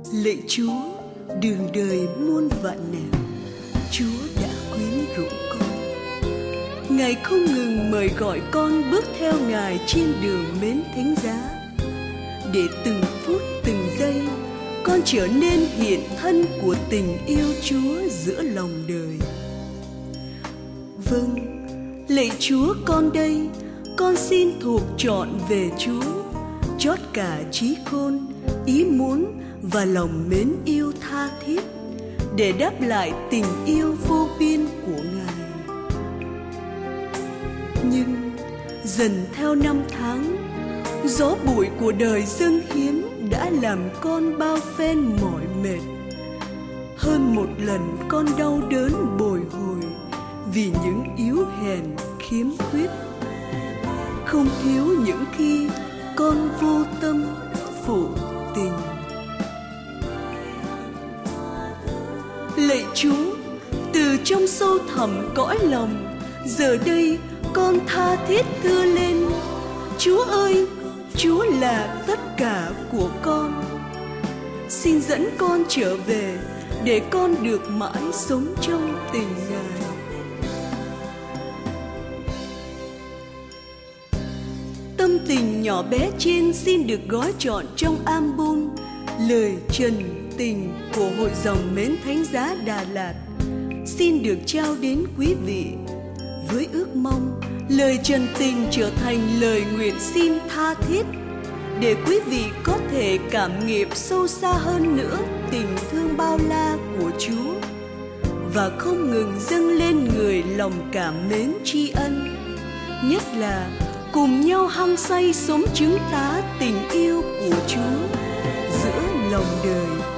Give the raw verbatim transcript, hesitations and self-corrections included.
Lạy Chúa, đường đời muôn vạn nẻo, Chúa đã quyến rũ con. Ngài không ngừng mời gọi con bước theo Ngài trên đường mến thánh giá, để từng phút từng giây con trở nên hiện thân của tình yêu Chúa giữa lòng đời. Vâng, lạy Chúa, con đây, con xin thuộc trọn về Chúa, chót cả trí khôn, ý muốn và lòng mến yêu tha thiết, để đáp lại tình yêu vô biên của Ngài. Nhưng dần theo năm tháng, gió bụi của đời dâng hiến đã làm con bao phen mỏi mệt. Hơn một lần con đau đớn bồi hồi vì những yếu hèn khiếm khuyết. Không thiếu những khi con vô tâm phụ tình. Lạy Chúa, từ trong sâu thẳm cõi lòng, giờ đây con tha thiết thưa lên: Chúa ơi, Chúa là tất cả của con. Xin dẫn con trở về để con được mãi sống trong tình Ngài. Tâm tình nhỏ bé trên xin được gói trọn trong album Lời Trần Tình của Hội dòng Mến Thánh Giá Đà Lạt, xin được trao đến quý vị, với ước mong lời trần tình trở thành lời nguyện xin tha thiết, để quý vị có thể cảm nghiệm sâu xa hơn nữa tình thương bao la của Chúa, và không ngừng dâng lên người lòng cảm mến tri ân, nhất là cùng nhau hăng say sống chứng tá tình yêu của Chúa giữa lòng đời.